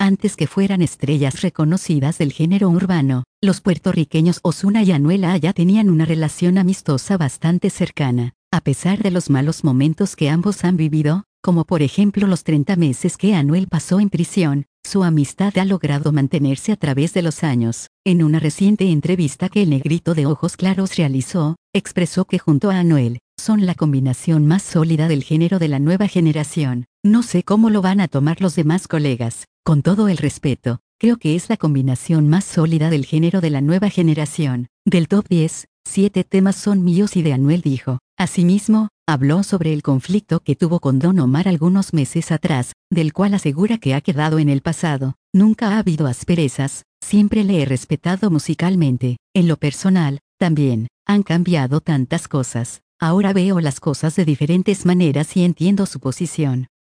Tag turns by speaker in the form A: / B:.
A: Antes que fueran estrellas reconocidas del género urbano, los puertorriqueños Ozuna y Anuel AA tenían una relación amistosa bastante cercana. A pesar de los malos momentos que ambos han vivido, como por ejemplo los 30 meses que Anuel pasó en prisión, su amistad ha logrado mantenerse a través de los años. En una reciente entrevista que el negrito de ojos claros realizó, expresó que junto a Anuel, son la combinación más sólida del género de la nueva generación. No sé cómo lo van a tomar los demás colegas. Con todo el respeto, creo que es la combinación más sólida del género de la nueva generación. Del top 10, 7 temas son míos y de Anuel dijo. Asimismo, habló sobre el conflicto que tuvo con Don Omar algunos meses atrás, del cual asegura que ha quedado en el pasado. Nunca ha habido asperezas, siempre le he respetado musicalmente. En lo personal, también, han cambiado tantas cosas. Ahora veo las cosas de diferentes maneras y entiendo su posición.